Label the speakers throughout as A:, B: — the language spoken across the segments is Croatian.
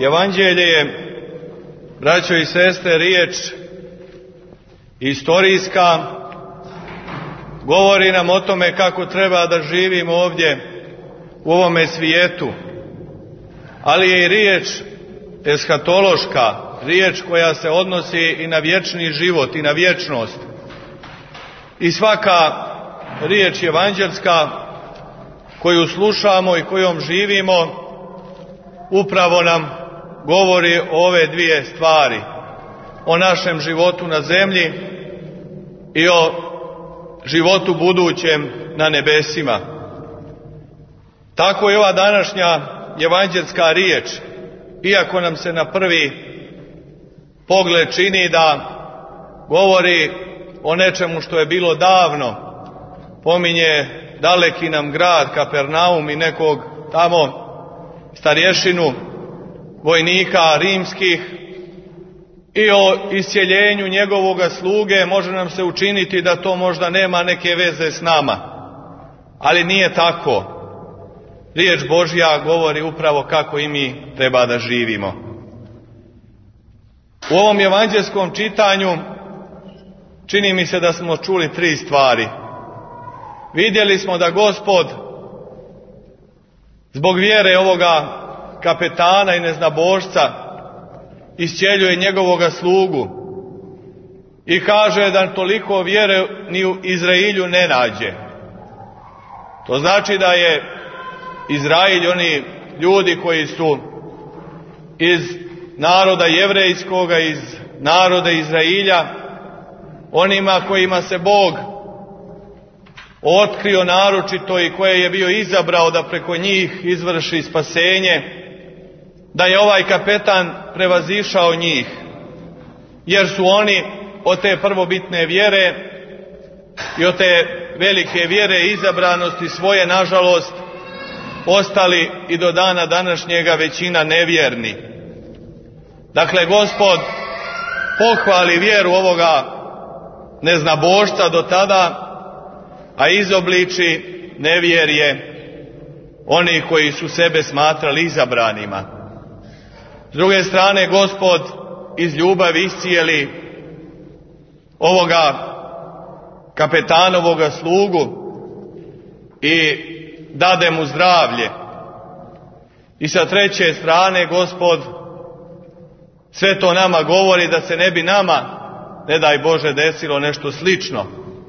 A: Evanđelje je, braćo i sestre, riječ istorijska, govori nam o tome kako treba da živimo ovdje u ovome svijetu, ali je i riječ eshatološka, riječ koja se odnosi i na vječni život i na vječnost. I svaka riječ evanđelska koju slušamo i kojom živimo upravo nam govori o ove dvije stvari, o našem životu na zemlji i o životu budućem na nebesima. Tako i ova današnja evanđelska riječ, iako nam se na prvi pogled čini da govori o nečemu što je bilo davno, pominje daleki nam grad Kapernaum i nekog tamo starješinu vojnika rimskih i o isceljenju njegovoga sluge, može nam se učiniti da to možda nema neke veze s nama, ali nije tako. Riječ Božja govori upravo kako i mi treba da živimo. U ovom evanđelskom čitanju čini mi se da smo čuli tri stvari. Vidjeli smo da Gospod zbog vjere ovoga kapetana i neznabošca iscijeljuje njegovoga slugu i kaže da toliko vjere ni u Izrailju ne nađe. To znači da je Izrailj, oni ljudi koji su iz naroda jevrejskoga, iz naroda Izrailja, onima kojima se Bog otkrio naročito i koje je bio izabrao da preko njih izvrši spasenje, da je ovaj kapetan prevazišao njih, jer su oni od te prvobitne vjere i od te velike vjere i izabranosti svoje, nažalost, ostali i do dana današnjega većina nevjerni. Dakle, Gospod pohvali vjeru ovoga neznabošca do tada, a izobliči nevjerje onih koji su sebe smatrali izabranima. S druge strane, Gospod iz ljubavi iscijeli ovoga kapetanovoga slugu i dade mu zdravlje. I sa treće strane, Gospod sve to nama govori da se ne bi nama, ne daj Bože, desilo nešto slično,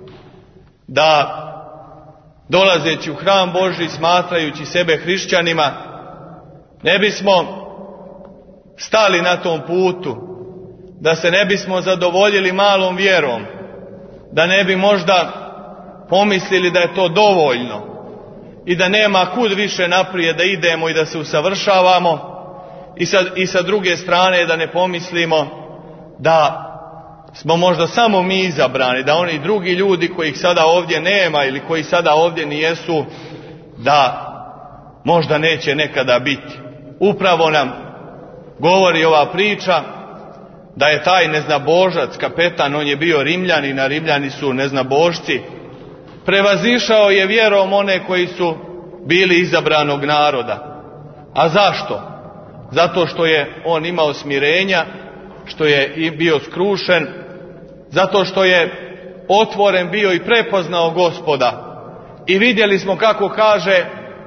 A: da dolazeći u hram Božji, smatrajući sebe hrišćanima, ne bismo stali na tom putu, da se ne bismo zadovoljili malom vjerom, da ne bi možda pomislili da je to dovoljno i da nema kud više naprijed da idemo i da se usavršavamo, i sa druge strane da ne pomislimo da smo možda samo mi izabrani, da oni drugi ljudi kojih sada ovdje nema ili koji sada ovdje nijesu, da možda neće nekada biti. Upravo nam govori ova priča da je taj neznabožac, kapetan, on je bio Rimljanin, a Rimljani su neznabošci, prevazišao je vjerom one koji su bili izabranog naroda. A zašto? Zato što je on imao smirenja, što je i bio skrušen, zato što je otvoren bio i prepoznao Gospoda. I vidjeli smo kako kaže: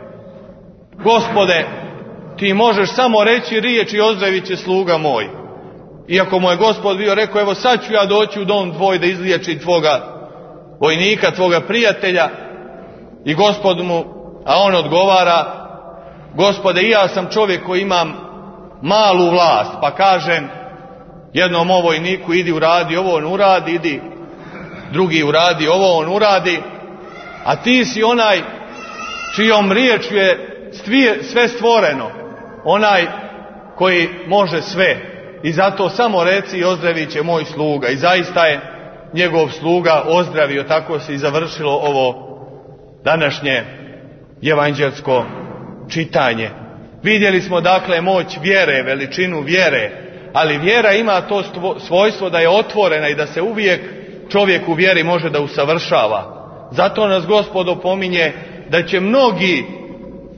A: Gospode, ti možeš samo reći riječ i ozdravit će sluga moj. Iako mu je Gospod bio rekao: evo sad ću ja doći u dom tvoj da izliječim tvoga vojnika, tvoga prijatelja. I Gospod mu, a on odgovara: Gospode, i ja sam čovjek koji imam malu vlast, pa kažem jednom vojniku: idi uradi ovo, on uradi, idi drugi uradi ovo, on uradi, a ti si onaj čijom riječju je sve stvoreno, onaj koji može sve, i zato samo reci i ozdravit će moj sluga. I zaista je njegov sluga ozdravio. Tako se i završilo ovo današnje evanđelsko čitanje. Vidjeli smo dakle moć vjere, veličinu vjere, ali vjera ima to svojstvo da je otvorena i da se uvijek čovjek u vjeri može da usavršava. Zato nas Gospod opominje da će mnogi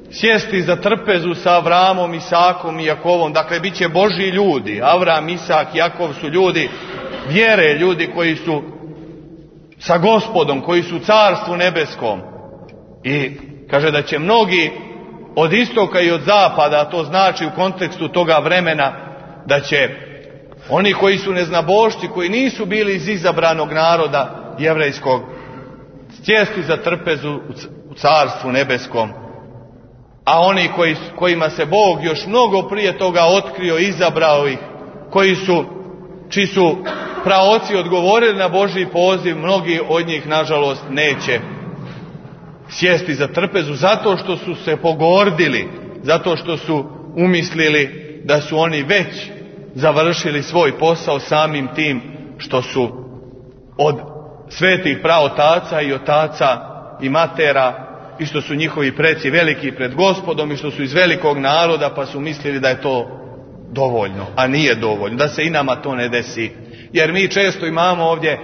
A: sjesti za trpezu sa Avramom, Isakom i Jakovom. Dakle, bit će Božji ljudi. Avram, Isak, Jakov su ljudi vjere, ljudi koji su sa Gospodom, koji su u Carstvu nebeskom. I kaže da će mnogi od istoka i od zapada, a to znači u kontekstu toga vremena, da će oni koji su neznabošci, koji nisu bili iz izabranog naroda jevrejskog, sjesti za trpezu u Carstvu nebeskom. A oni kojima se Bog još mnogo prije toga otkrio, izabrao ih, čiji su praoci odgovorili na Božji poziv, mnogi od njih nažalost neće sjesti za trpezu, zato što su se pogordili, zato što su umislili da su oni već završili svoj posao samim tim što su od svetih praotaca i otaca i matera, i što su njihovi preci veliki pred Gospodom i što su iz velikog naroda, pa su mislili da je to dovoljno, a nije dovoljno, da se i nama to ne desi. Jer mi često imamo ovdje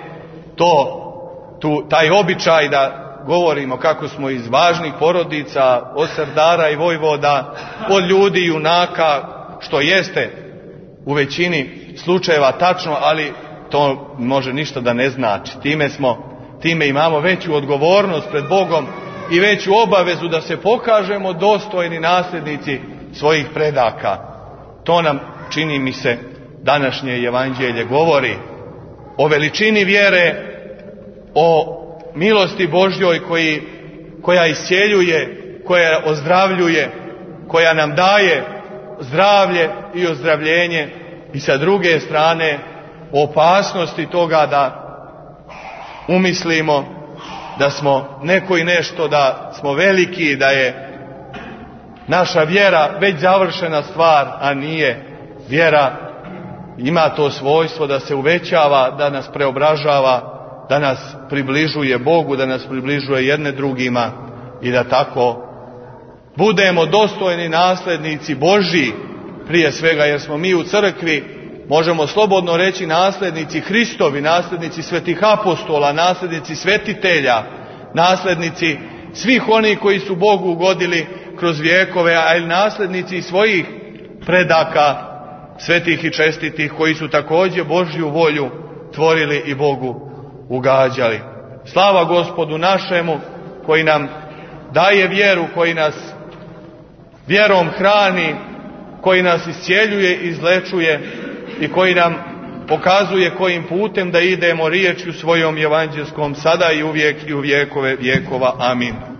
A: taj običaj da govorimo kako smo iz važnih porodica, od serdara i vojvoda, od ljudi junaka, što jeste u većini slučajeva tačno, ali to može ništa da ne znači. Time imamo veću odgovornost pred Bogom i veću obavezu da se pokažemo dostojni nasljednici svojih predaka. To nam, čini mi se, današnje evanđelje govori o veličini vjere, o milosti Božjoj koja iscijeljuje, koja ozdravljuje, koja nam daje zdravlje i ozdravljenje, i sa druge strane o opasnosti toga da umislimo da smo neko i nešto, da smo veliki, da je naša vjera već završena stvar, a nije. Vjera ima to svojstvo da se uvećava, da nas preobražava, da nas približuje Bogu, da nas približuje jedne drugima i da tako budemo dostojni nasljednici Božji prije svega, jer smo mi u crkvi, možemo slobodno reći, nasljednici Hristovi, nasljednici svetih apostola, nasljednici svetitelja, nasljednici svih onih koji su Bogu ugodili kroz vjekove, a i nasljednici svojih predaka, svetih i čestitih, koji su također Božju volju tvorili i Bogu ugađali. Slava Gospodu našemu, koji nam daje vjeru, koji nas vjerom hrani, koji nas iscijeljuje, izlečuje i koji nam pokazuje kojim putem da idemo riječju svojom evanđelskom, sada i uvijek i u vjekove vjekova. Amin.